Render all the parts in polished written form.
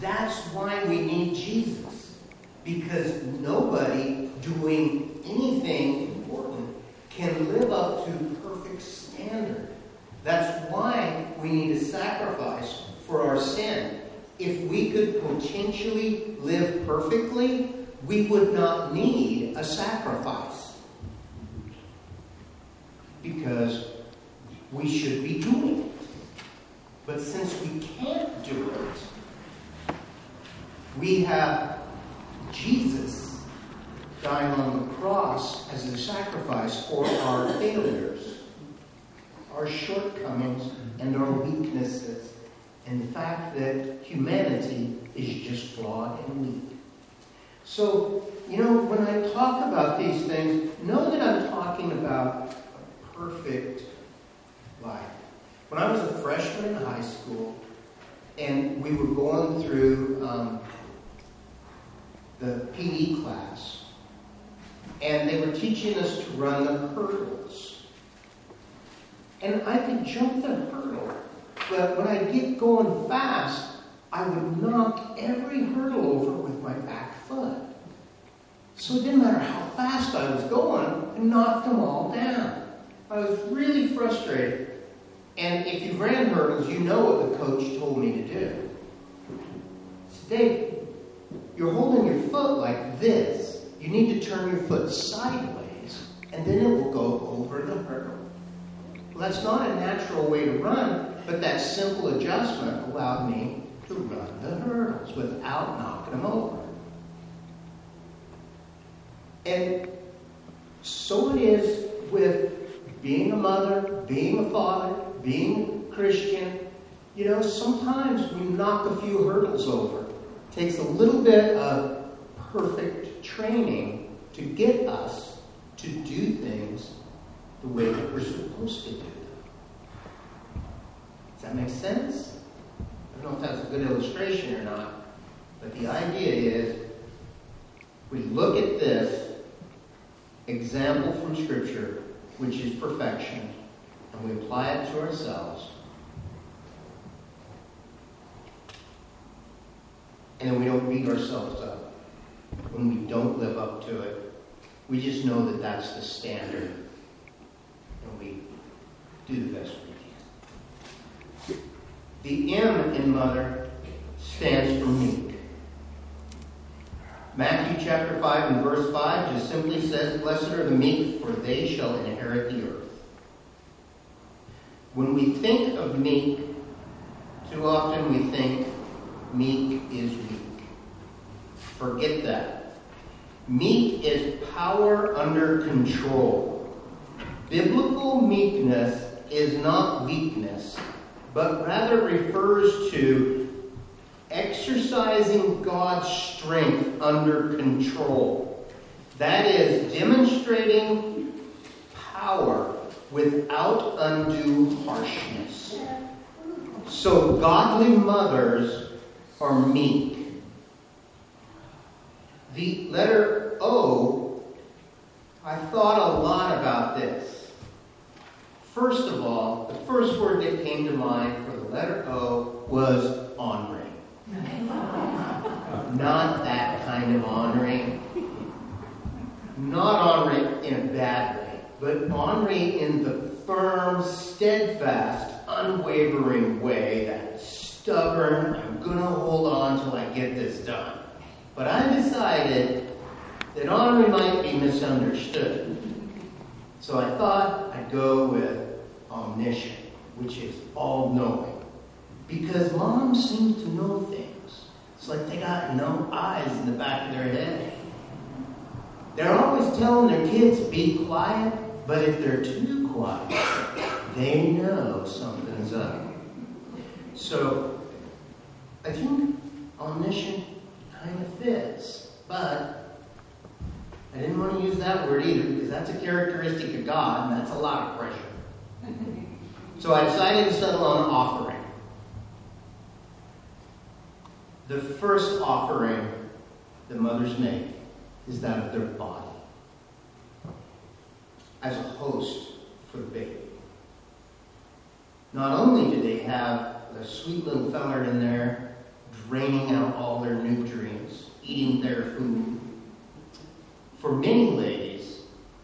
That's why we need Jesus. Because nobody doing anything important can live up to perfect standard. That's why we need a sacrifice for our sin. If we could potentially live perfectly, we would not need a sacrifice. Because we should be doing it. But since we can't do it, we have Jesus dying on the cross as a sacrifice for our failures, our shortcomings, and our weaknesses, and the fact that humanity is just flawed and weak. So, when I talk about these things, know that I'm talking about a perfect life. When I was a freshman in high school, and we were going through the PE class, and they were teaching us to run the hurdles. And I could jump the hurdle, but when I get going fast, I would knock every hurdle over with my back foot. So it didn't matter how fast I was going, I knocked them all down. I was really frustrated. And if you've ran hurdles, you know what the coach told me to do. Dave, you're holding your foot like this. You need to turn your foot sideways, and then it will go over the hurdle. Well, that's not a natural way to run, but that simple adjustment allowed me to run the hurdles without knocking them over. And so it is with being a mother, being a father, being a Christian. Sometimes we knock a few hurdles over. It takes a little bit of perfect training to get us to do things the way that we're supposed to do them. Does that make sense? I don't know if that's a good illustration or not, but the idea is we look at this example from Scripture, which is perfection, and we apply it to ourselves. And then we don't beat ourselves up when we don't live up to it. We just know that that's the standard, and we do the best we can. The M in mother stands for meek. Matthew chapter 5 and verse 5 just simply says, "Blessed are the meek, for they shall inherit the earth." When we think of meek, too often we think meek is weak. Forget that. Meek is power under control. Biblical meekness is not weakness, but rather refers to exercising God's strength under control. That is, demonstrating power without undue harshness. So godly mothers are meek. The letter O, I thought a lot about this. First of all, the first word that came to mind for the letter O was honoring. Not that kind of honoring. Not honoring in a bad way, but honoring in the firm, steadfast, unwavering way, that stubborn, I'm going to hold on till I get this done. But I decided that honoring might be misunderstood. So I thought I'd go with omniscient, which is all-knowing. Because moms seem to know things. It's like they got eyes in the back of their head. They're always telling their kids, be quiet, but if they're too quiet, they know something's up. So, I think omniscient kind of fits, but I didn't want to use that word either, because that's a characteristic of God, and that's a lot of pressure. So I decided to settle on offering. The first offering that mothers make is that of their body as a host for the baby. Not only do they have a sweet little feller in there draining out all their nutrients, eating their food. For many ladies,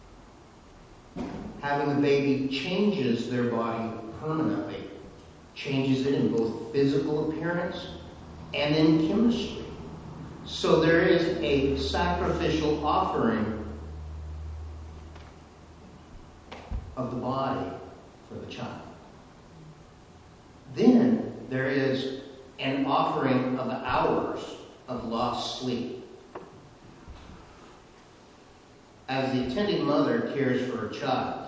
having a baby changes their body permanently, changes it in both physical appearance and in chemistry. So there is a sacrificial offering of the body for the child. Then there is an offering of hours of lost sleep. As the attending mother cares for her child,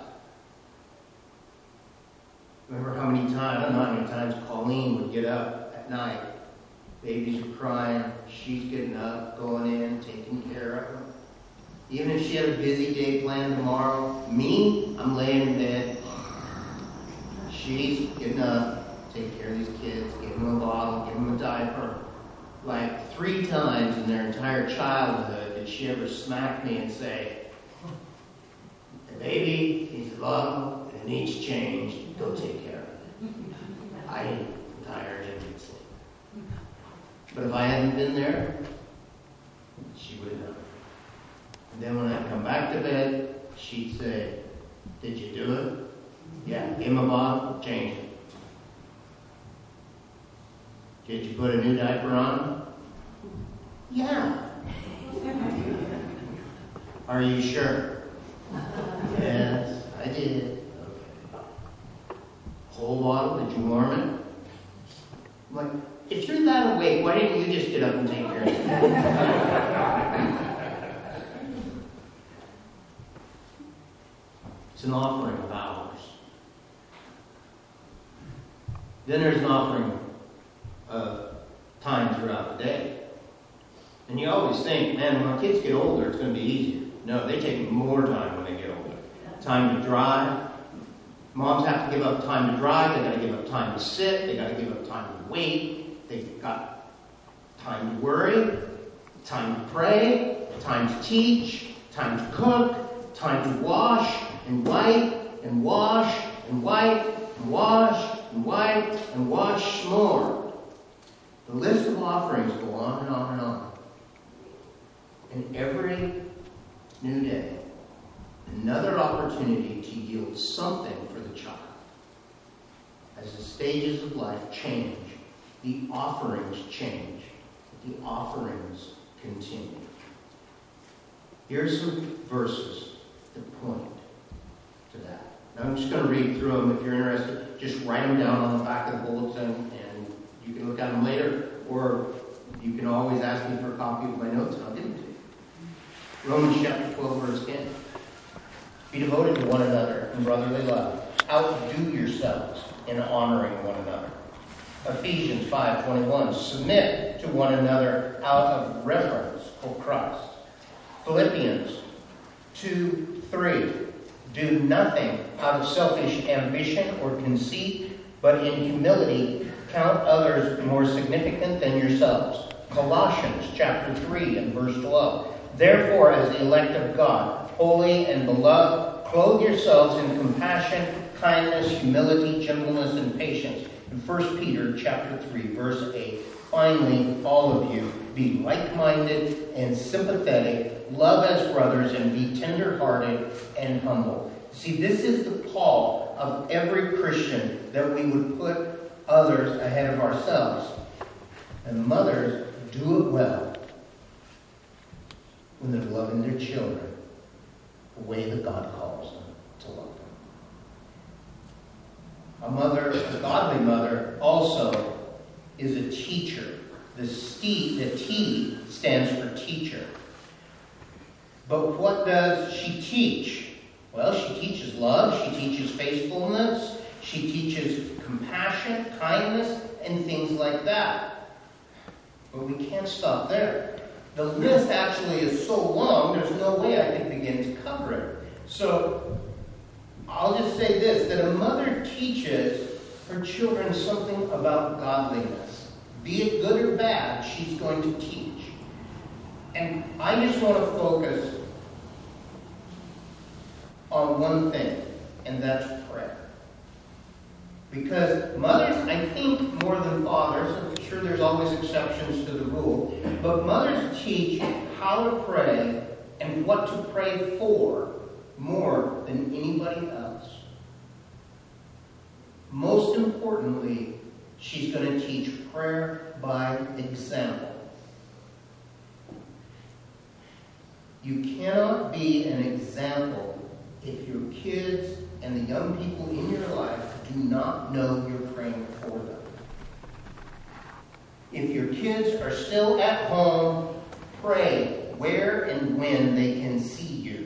remember how many times, I don't know how many times Colleen would get up at night. Babies are crying, she's getting up, going in, taking care of them. Even if she had a busy day planned tomorrow, me, I'm laying in bed. She's getting up, taking care of these kids, giving them a bottle, giving them a diaper. Like 3 times in their entire childhood did she ever smack me and say, "The baby needs a bottle and it needs change. Go take care of it. I'm tired and need sleep." But if I hadn't been there, she would have done it. And then when I come back to bed, she'd say, "Did you do it?" "Yeah." "Give him a bottle, change it." "Did you put a new diaper on?" "Yeah." "Are you sure?" "Yes, I did." "Okay." "Whole bottle, did you warm it?" I'm like, if you're that awake, why didn't you just get up and take care of it? It's an offering of hours. Then there's an offering of time throughout the day. And you always think, man, when our kids get older, it's going to be easier. No, they take more time when they get older. Time to drive. Moms have to give up time to drive. They've got to give up time to sit. They've got to give up time to wait. They've got time to worry, time to pray, time to teach, time to cook, time to wash and wipe and wash and wipe and wash and wipe and wash more. The list of offerings go on and on and on. And every new day, another opportunity to yield something for the child. As the stages of life change, the offerings change. The offerings continue. Here's some verses that point to that. Now I'm just going to read through them. If you're interested, just write them down on the back of the bulletin, and you can look at them later, or you can always ask me for a copy of my notes, and I'll give them to you. Romans chapter 12, verse 10. Be devoted to one another in brotherly love. Outdo yourselves in honoring one another. Ephesians 5:21. Submit to one another out of reverence for Christ. Philippians 2:3. Do nothing out of selfish ambition or conceit, but in humility count others more significant than yourselves. Colossians chapter 3 and verse 12. Therefore, as the elect of God, holy and beloved, clothe yourselves in compassion, kindness, humility, gentleness, and patience. In 1 Peter chapter 3, verse 8. Finally, all of you, be like-minded and sympathetic, love as brothers, and be tender-hearted and humble. See, this is the call of every Christian, that we would put others ahead of ourselves. And mothers, do it well when they're loving their children the way that God calls them to love them. A mother, a godly mother, also is a teacher. The T stands for teacher. But what does she teach? Well, she teaches love, she teaches faithfulness, she teaches compassion, kindness, and things like that. But we can't stop there. The list actually is so long, there's no way I can begin to cover it. So, I'll just say this, that a mother teaches her children something about godliness. Be it good or bad, she's going to teach. And I just want to focus on one thing, and that's prayer. Because mothers, I think, more than fathers, I'm sure there's always exceptions to the rule, but mothers teach how to pray and what to pray for more than anybody else. Most importantly, she's going to teach prayer by example. You cannot be an example if your kids and the young people in your life do not know you're praying for them. If your kids are still at home, pray where and when they can see you.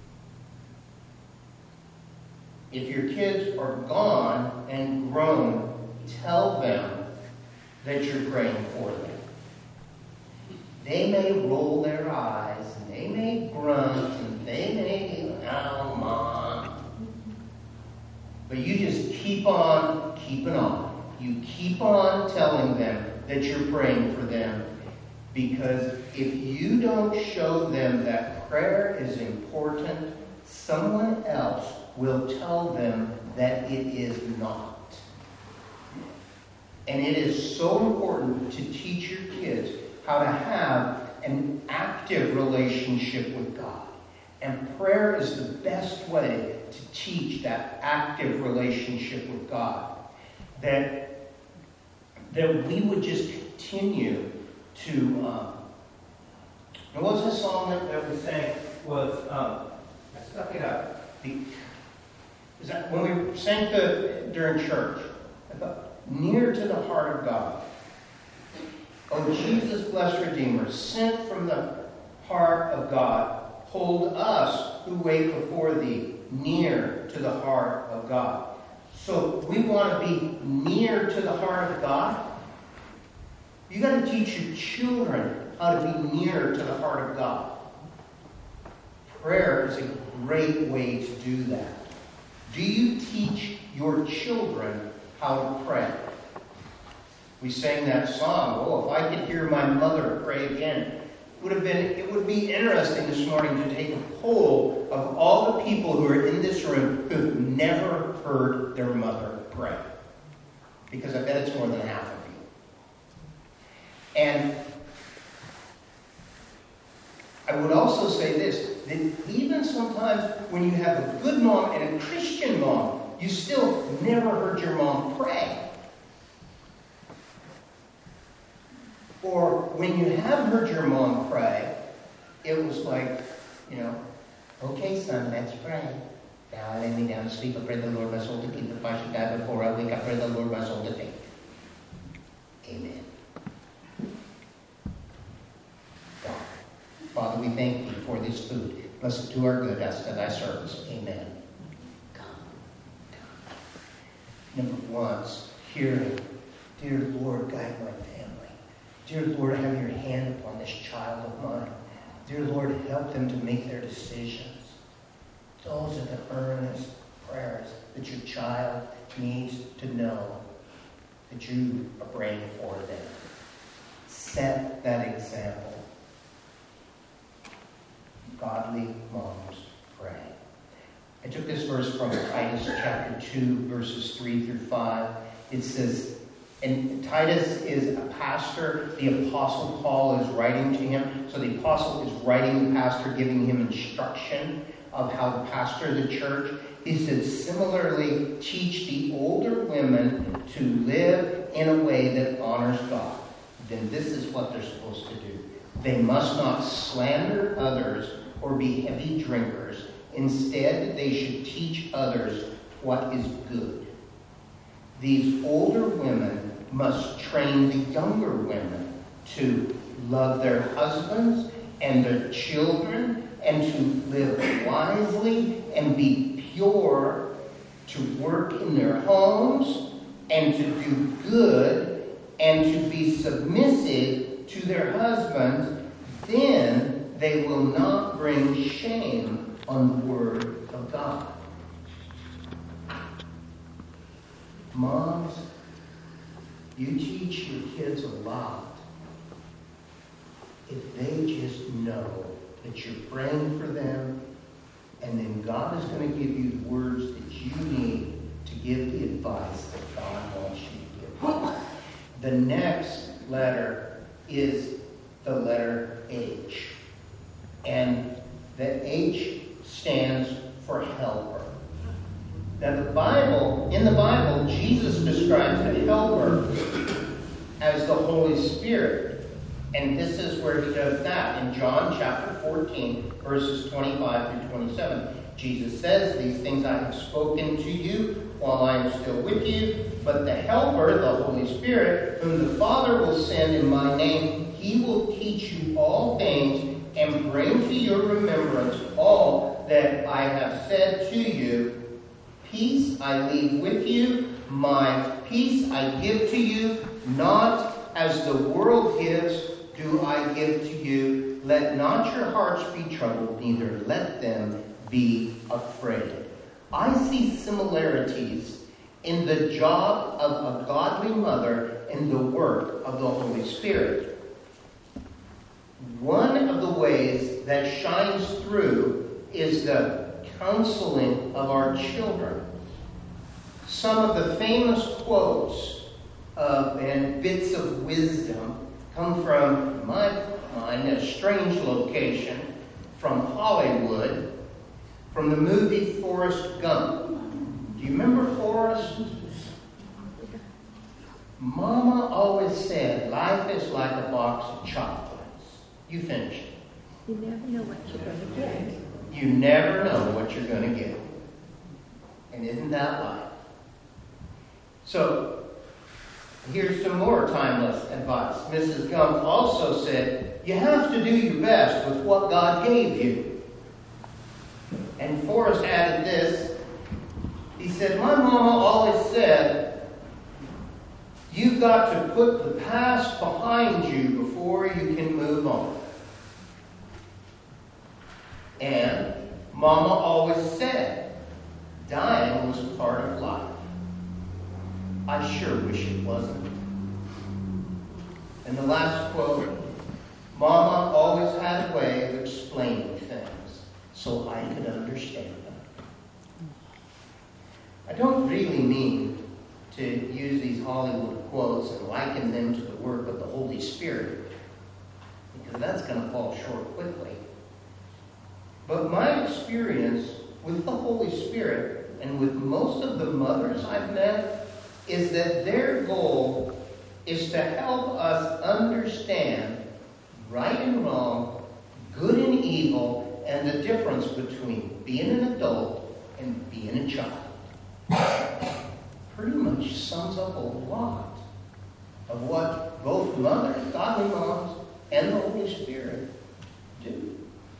If your kids are gone and grown, tell them that you're praying for them. They may roll their eyes, and they may grunt, and they may, oh, Mom. But you just keep on keeping on. You keep on telling them that you're praying for them. Because if you don't show them that prayer is important, someone else will tell them that it is not. And it is so important to teach your kids how to have an active relationship with God. And prayer is the best way to teach that active relationship with God. That we would just continue to... what was the song that we sang? Was, I stuck it up. Is that when we sang during church? I thought, near to the heart of God. O Jesus, blessed Redeemer, sent from the heart of God, hold us who wait before thee near to the heart of God. So we want to be near to the heart of God. You got to teach your children how to be near to the heart of God. Prayer is a great way to do that. Do you teach your children how to pray? We sang that song, oh, if I could hear my mother pray again. It would be interesting this morning to take a poll of all the people who are in this room who've never heard their mother pray. Because I bet it's more than half of you. And I would also say this, that even sometimes when you have a good mom and a Christian mom, you still never heard your mom pray. Or when you have heard your mom pray, it was like, okay, son, let's pray. Now I lay me down to sleep. I pray the Lord my soul to keep. If I should die before I wake, I pray the Lord my soul to take. Amen. God, Father, we thank thee for this food. Bless it to our good as to thy service. Amen. Come. Number one, hearing. Dear Lord, guide my family. Dear Lord, have your hand upon this child of mine. Dear Lord, help them to make their decisions. Those are the earnest prayers that your child needs to know that you are praying for them. Set that example. Godly moms pray. I took this verse from Titus chapter 2, verses 3 through 5. It says, and Titus is a pastor. The Apostle Paul is writing to him. So the Apostle is writing the pastor, giving him instruction of how to pastor the church. He says, similarly, teach the older women to live in a way that honors God. Then this is what they're supposed to do. They must not slander others or be heavy drinkers. Instead, they should teach others what is good. These older women must train the younger women to love their husbands and their children and to live wisely and be pure, to work in their homes and to do good and to be submissive to their husbands. Then they will not bring shame on the word of God. Moms, you teach your kids a lot if they just know that you're praying for them, and then God is going to give you the words that you need to give the advice that God wants you to give. The next letter is the letter H. And the H stands for helper. Now in the Bible, Jesus describes the helper as the Holy Spirit. And this is where he does that. In John chapter 14, verses 25 through 27. Jesus says, "These things I have spoken to you while I am still with you. But the Helper, the Holy Spirit, whom the Father will send in my name, he will teach you all things and bring to your remembrance all that I have said to you. Peace I leave with you, my peace I give to you, not as the world gives do I give to you. Let not your hearts be troubled, neither let them be afraid." I see similarities in the job of a godly mother and the work of the Holy Spirit. One of the ways that shines through is the counseling of our children. Some of the famous quotes and bits of wisdom come from, in my mind, a strange location, from Hollywood, from the movie Forrest Gump. Do you remember Forrest? Mama always said, life is like a box of chocolates. You finish it. You never know what you're going to get. You never know what you're going to get. And isn't that life? So, here's some more timeless advice. Mrs. Gump also said, you have to do your best with what God gave you. And Forrest added this. He said, my mama always said, you've got to put the past behind you before you can move on. And Mama always said, dying was part of life. I sure wish it wasn't. And the last quote, Mama always had a way of explaining things so I could understand them. I don't really mean to use these Hollywood quotes and liken them to the work of the Holy Spirit, because that's going to fall short quickly. But my experience with the Holy Spirit and with most of the mothers I've met is that their goal is to help us understand right and wrong, good and evil, and the difference between being an adult and being a child. Pretty much sums up a lot of what both mothers, godly moms, and the Holy Spirit do.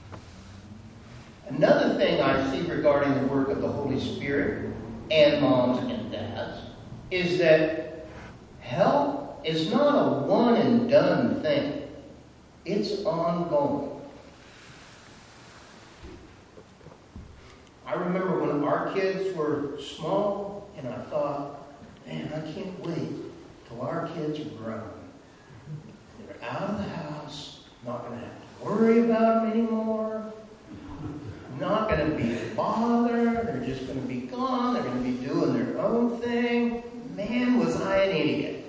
Another thing I see regarding the work of the Holy Spirit and moms and dads is that help is not a one and done thing. It's ongoing. I remember when our kids were small, and I thought, man, I can't wait till our kids are grown. They're out of the house, not going to have to worry about them anymore, not going to be a bother, they're just going to be gone, they're going to be doing their own thing. Man, was I an idiot.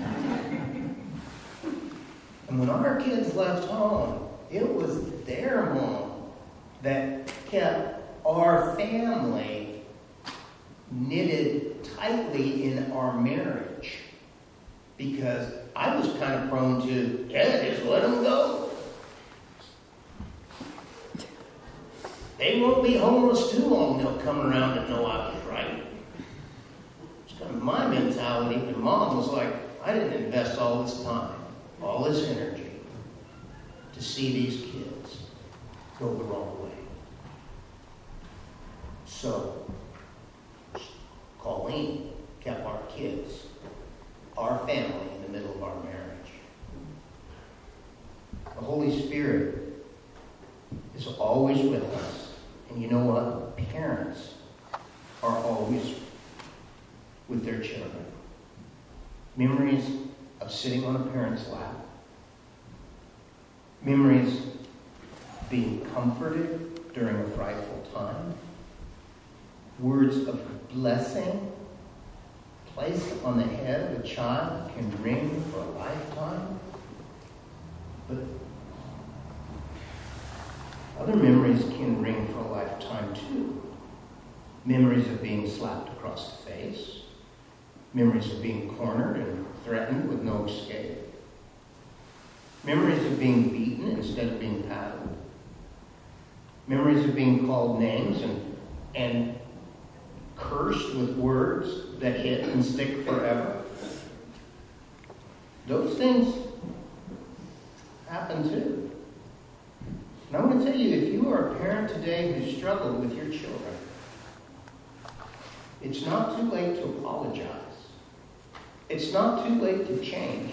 And when our kids left home, it was their mom that kept our family knitted tightly in our marriage. Because I was kind of prone to, just let them go. They won't be homeless too long. They'll come around and know I was right. It's kind of my mentality. And Mom was like, I didn't invest all this time, all this energy to see these kids go the wrong way. So, Colleen kept our kids, our family, in the middle of our marriage. The Holy Spirit is always with us. And you know what? Parents are always with their children. Memories of sitting on a parent's lap. Memories of being comforted during a frightful time. Words of blessing placed on the head of a child can ring for a lifetime. But other memories can ring for a lifetime too. Memories of being slapped across the face. Memories of being cornered and threatened with no escape. Memories of being beaten instead of being paddled. Memories of being called names and cursed with words that hit and stick forever. Those things happen too. And I want to tell you, if you are a parent today who struggled with your children, it's not too late to apologize. It's not too late to change.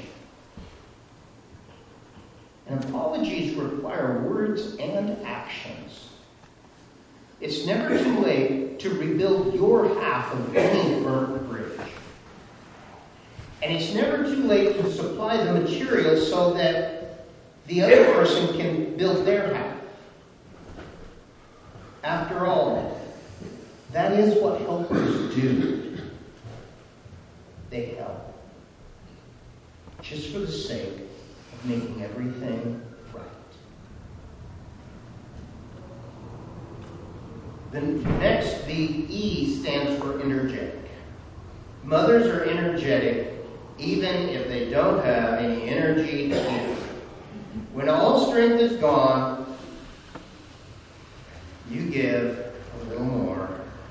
And apologies require words and actions. It's never too late to rebuild your half of any burnt bridge. And it's never too late to supply the material so that the other person can build their half. After all, that is what helpers do. They help. Just for the sake of making everything right. Then next, the E stands for energetic. Mothers are energetic even if they don't have any energy to give. When all strength is gone, you give a little more.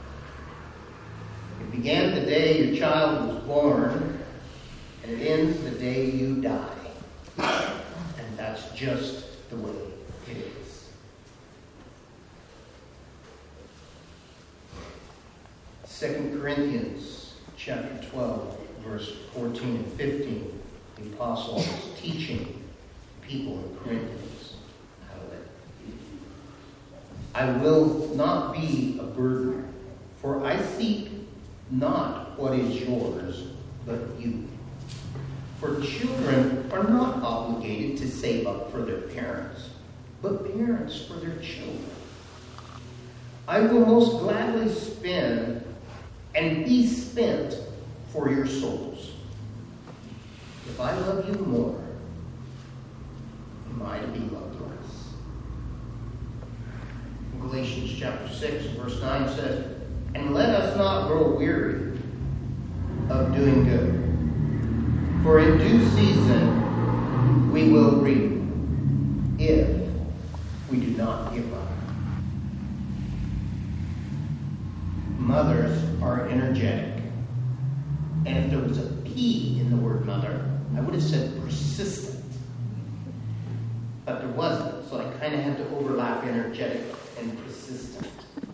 It began the day your child was born, and it ends the day you die. And that's just the way it is. 2 Corinthians chapter 12, verse 14 and 15, the apostle is teaching people in Corinthians how to live. I will not be a burden, for I seek not what is yours, but you. For children are not obligated to save up for their parents, but parents for their children. I will most gladly spend and be spent for your souls. If I love you more, am I to be loved less? Galatians chapter 6, verse 9 says, and let us not grow weary of doing good, for in due season we will reap if we do not give up. Mothers are energetic. And if there was a P in the word mother, I would have said persistent. But there wasn't, so I kind of had to overlap energetic and persistent.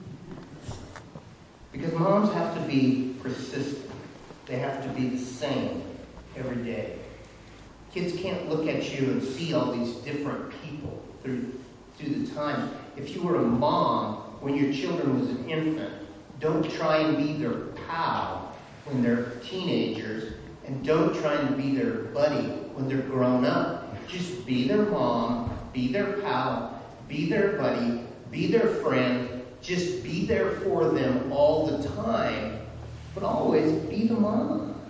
Because moms have to be persistent. They have to be the same every day. Kids can't look at you and see all these different people through the time. If you were a mom when your children was an infant, don't try and be their pal when they're teenagers, and don't try and be their buddy when they're grown up. Just be their mom, be their pal, be their buddy, be their friend. Just be there for them all the time, but always be the mom.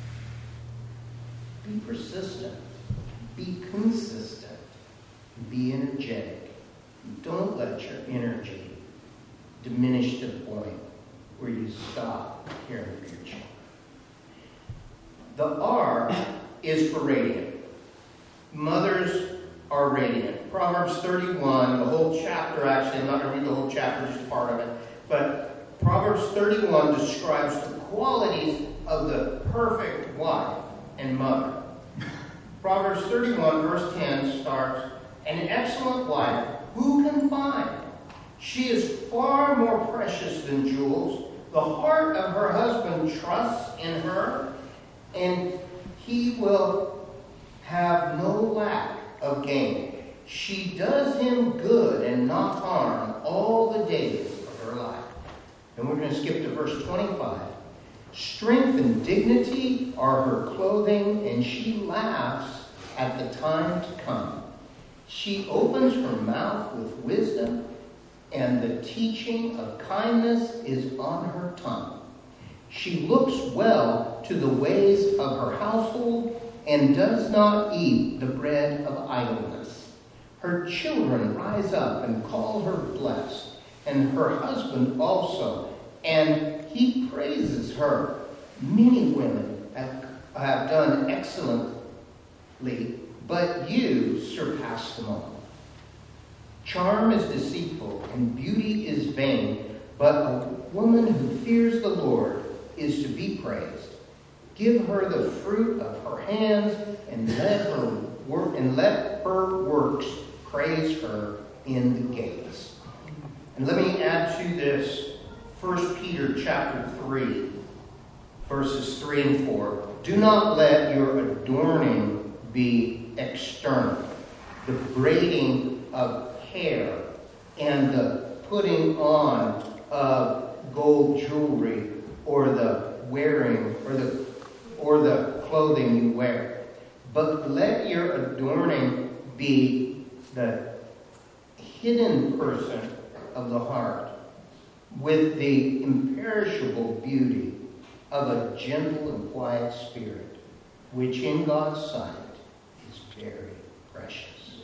Be persistent. Be consistent. Be energetic. Don't let your energy diminish to the point where you stop caring for your children. The R is for radiant. Mothers are radiant. Proverbs 31, the whole chapter actually, I'm not going to read the whole chapter, just part of it, but Proverbs 31 describes the qualities of the perfect wife and mother. Proverbs 31, verse 10 starts, an excellent wife, who can find? She is far more precious than jewels. The heart of her husband trusts in her, and he will have no lack of gain. She does him good and not harm all the days of her life. And we're going to skip to verse 25. Strength and dignity are her clothing, and she laughs at the time to come. She opens her mouth with wisdom, and the teaching of kindness is on her tongue. She looks well to the ways of her household and does not eat the bread of idleness. Her children rise up and call her blessed, and her husband also, and he praises her. Many women have done excellently, but you surpass them all. Charm is deceitful, and beauty is vain, but a woman who fears the Lord is to be praised. Give her the fruit of her hands, and let her works praise her in the gates. And let me add to this 1 Peter chapter 3, verses 3 and 4. Do not let your adorning be external, the braiding of hair and the putting on of gold jewelry or the wearing or the clothing you wear. But let your adorning be the hidden person of the heart with the imperishable beauty of a gentle and quiet spirit, which in God's sight is very precious.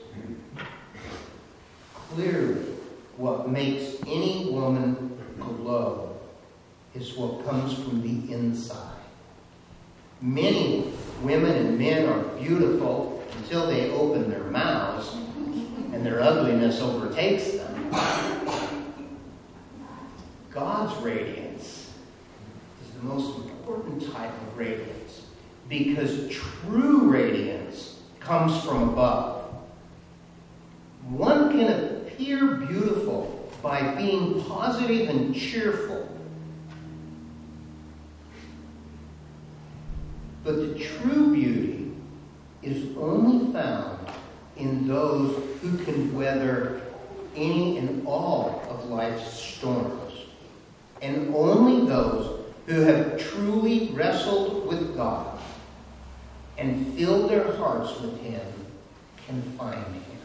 Clearly, what makes any woman glow is what comes from the inside. Many women and men are beautiful until they open their mouths and their ugliness overtakes them. God's radiance is the most important type of radiance because true radiance comes from above. One can appear beautiful by being positive and cheerful. But the true beauty is only found in those who can weather any and all of life's storms. And only those who have truly wrestled with God and filled their hearts with Him can find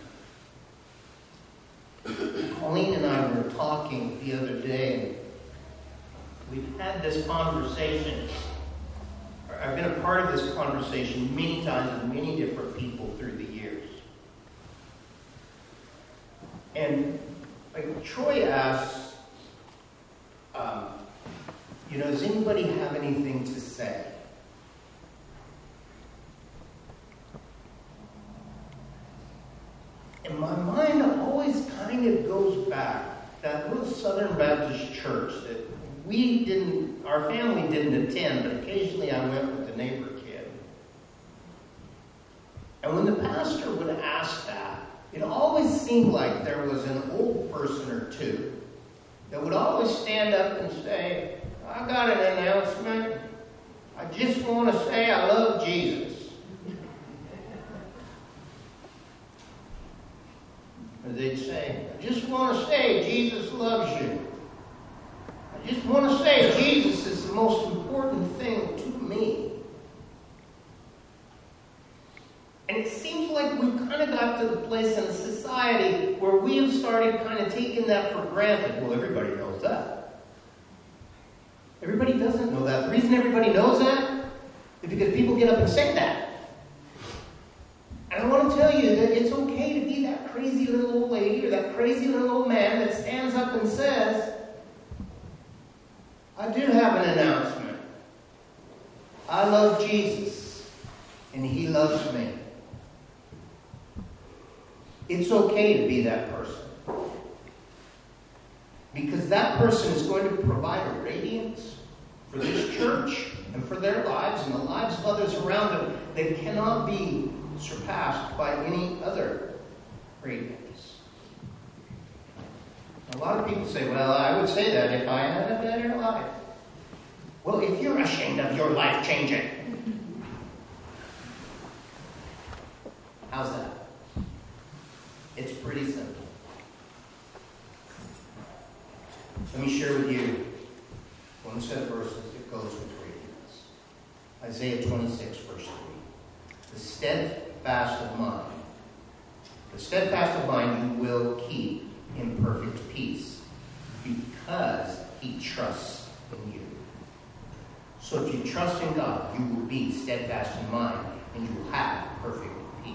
Him. Colleen and I were talking the other day. We've had this conversation. I've been a part of this conversation many times with many different people through the years. And like Troy asks, does anybody have anything to say? And my mind always kind of goes back. That little Southern Baptist church that our family didn't attend, but occasionally I went with the neighbor kid. And when the pastor would ask that, it always seemed like there was an old person or two that would always stand up and say, I got an announcement. I just want to say I love Jesus. Or they'd say, I just want to say Jesus loves you. I just want to say Jesus is the most important thing to me. And it seems like we've kind of got to the place in society where we have started kind of taking that for granted. Well, everybody knows that. Everybody doesn't know that. The reason everybody knows that is because people get up and say that. And I want to tell you that it's okay to be that crazy little old lady or that crazy little old man that stands up and says, I do have an announcement. I love Jesus, and He loves me. It's okay to be that person. Because that person is going to provide a radiance for this church and for their lives and the lives of others around them that cannot be surpassed by any other radiance. A lot of people say, well, I would say that if I had a better life. Well, if you're ashamed of your life, change it. How's that? It's pretty simple. Let me share with you one set of verses that goes with radiance. Isaiah 26, verse 3. The steadfast of mind. The steadfast of mind you will keep in perfect peace because he trusts in you. So if you trust in God, you will be steadfast in mind, and you will have perfect peace.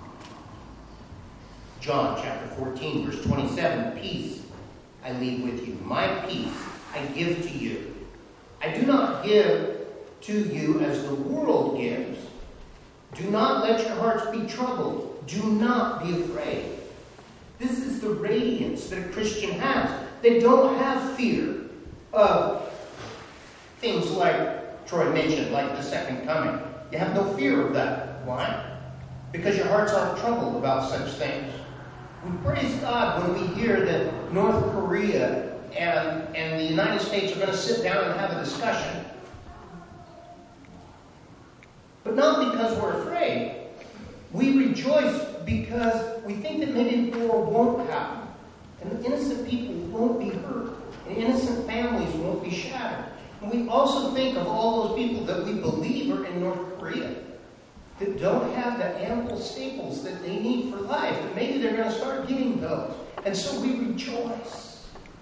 John chapter 14, verse 27, peace I leave with you. My peace I give to you. I do not give to you as the world gives. Do not let your hearts be troubled. Do not be afraid. This is the radiance that a Christian has. They don't have fear of things like Troy mentioned, like the second coming. You have no fear of that. Why? Because your hearts aren't troubled about such things. We praise God when we hear that North Korea and the United States are going to sit down and have a discussion. But not because we're afraid. We rejoice because we think that maybe war won't happen. And innocent people won't be hurt. And innocent families won't be shattered. And we also think of all those people that we believe are in North Korea that don't have the ample staples that they need for life. And maybe they're going to start getting those. And so we rejoice.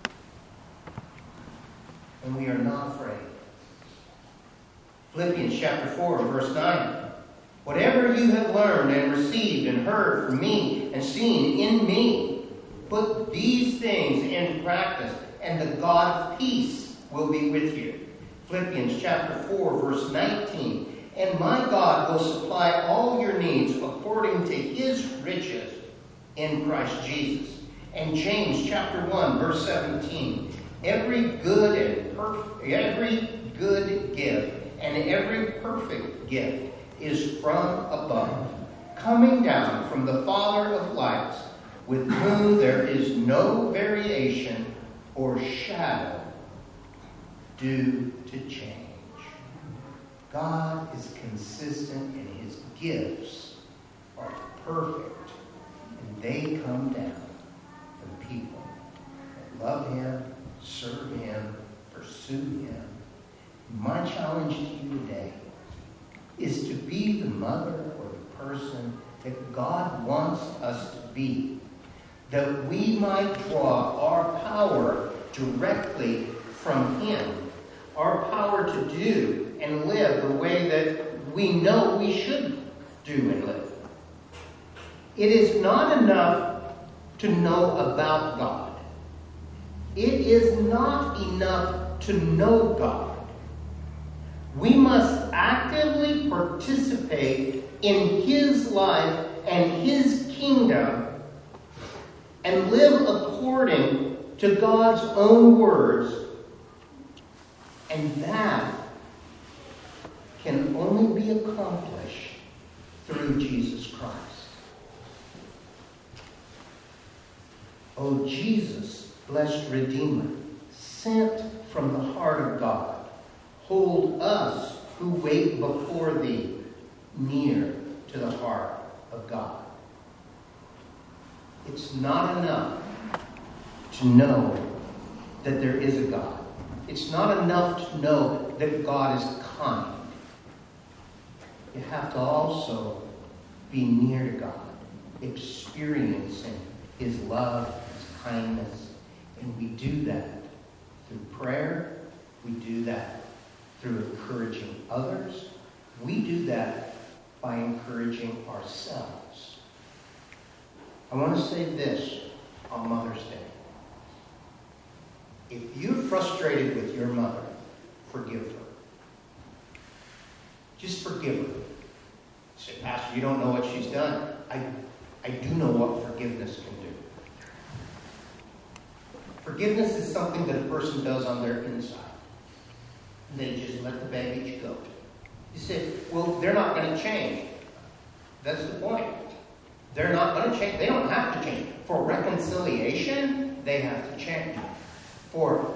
And we are not afraid. Philippians chapter 4, verse 9. Whatever you have learned and received and heard from me and seen in me, put these things into practice, and the God of peace will be with you. Philippians chapter 4, verse 19. And my God will supply all your needs according to his riches in Christ Jesus. And James chapter 1, verse 17. Every good gift and every perfect gift is from above, coming down from the Father of lights, with whom there is no variation or shadow due to change. God is consistent, and his gifts are perfect, and they come down from people that love him, serve him, pursue him. My challenge to you today is to be the mother or the person that God wants us to be, that we might draw our power directly from him, our power to do and live the way that we know we should do and live. It is not enough to know about God. It is not enough to know God. We must actively participate in his life and his kingdom and live according to God's own words. And that can only be accomplished through Jesus Christ. O Jesus, blessed Redeemer, sent from the heart of God, hold us who wait before thee near to the heart of God. It's not enough to know that there is a God. It's not enough to know that God is kind. You have to also be near to God, experiencing his love, his kindness. And we do that through prayer. We do that through encouraging others. We do that by encouraging ourselves. I want to say this on Mother's Day. If you're frustrated with your mother, forgive her. Just forgive her. You say, Pastor, you don't know what she's done. I do know what forgiveness can do. Forgiveness is something that a person does on their inside. And they just let the baggage go. You say, well, they're not going to change. That's the point. They're not going to change. They don't have to change. For reconciliation, they have to change. For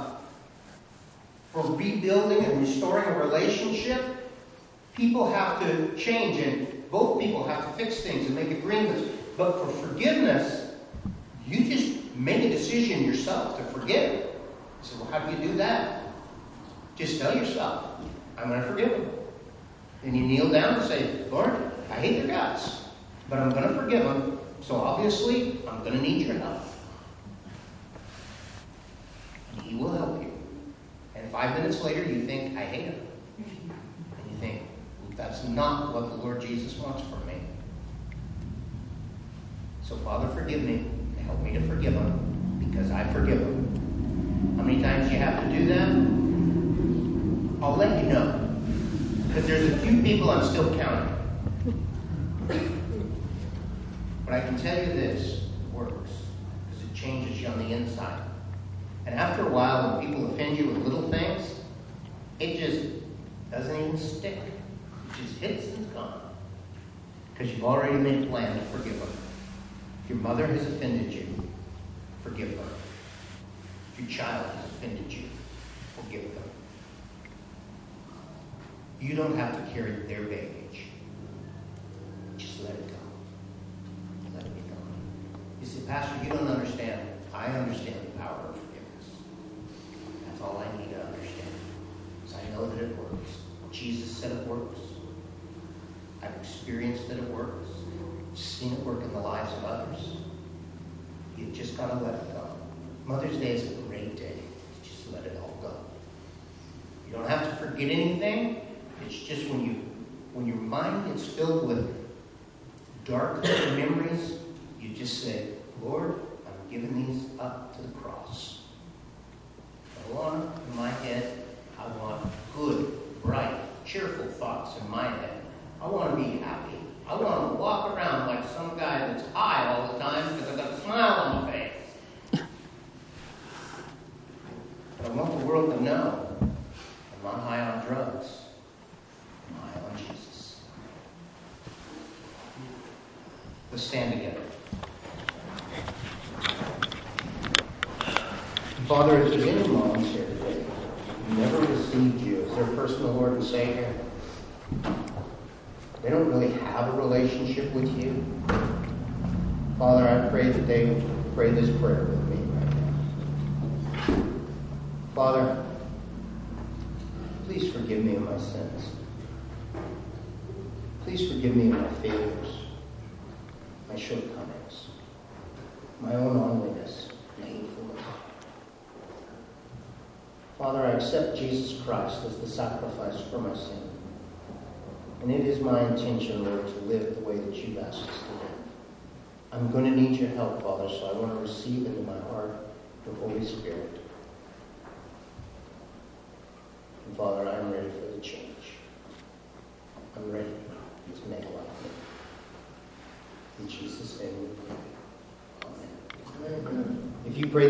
rebuilding and restoring a relationship, people have to change, and both people have to fix things and make agreements. But for forgiveness, you just make a decision yourself to forgive. You say, well, how do you do that? Just tell yourself, I'm going to forgive them. Then you kneel down and say, Lord, I hate their guts, but I'm going to forgive them. So obviously, I'm going to need your help. And he will help you. And 5 minutes later, you think, I hate him. That's not what the Lord Jesus wants from me. So, Father, forgive me. Help me to forgive them, because I forgive them. How many times you have to do that? I'll let you know. Because there's a few people I'm still counting. But I can tell you this, it works. Because it changes you on the inside. And after a while, when people offend you with little things, it just doesn't even stick. It just hits and it's gone. Because you've already made a plan to forgive them. If your mother has offended you, forgive her. If your child has offended you, forgive them. You don't have to carry their baggage. Just let it go. Let it be gone. You see, Pastor, you don't understand. I understand the power of forgiveness. That's all I need to understand. Because I know that it works. Jesus said it works. I've experienced that it works. Seen it work in the lives of others. You've just got to let it go. Mother's Day is a great day. Just let it all go. You don't have to forget anything. It's just when your mind gets filled with dark memories, you just say, Lord, I'm giving these up to the cross. I want in my head, I want good, bright, cheerful thoughts in my head. I want to be happy. I want to walk around like some guy that's high all the time because I've got a smile on my face. But I want the world to know I'm not high on drugs. I'm high on Jesus. Let's stand together. Father, if there's any moms here today who never received you as their personal Lord and Savior, they don't really have a relationship with you. Father, I pray that they would pray this prayer with me right now. Father, please forgive me of my sins. Please forgive me of my failures, my shortcomings, my own unwillingness and hatefulness. Father, I accept Jesus Christ as the sacrifice for my sin. And it is my intention, Lord, to live the way that you've asked us to live. I'm going to need your help, Father, so I want to receive into my heart the Holy Spirit. And Father, I'm ready for the change. I'm ready to make a life new. In Jesus' name we pray. Amen. If you pray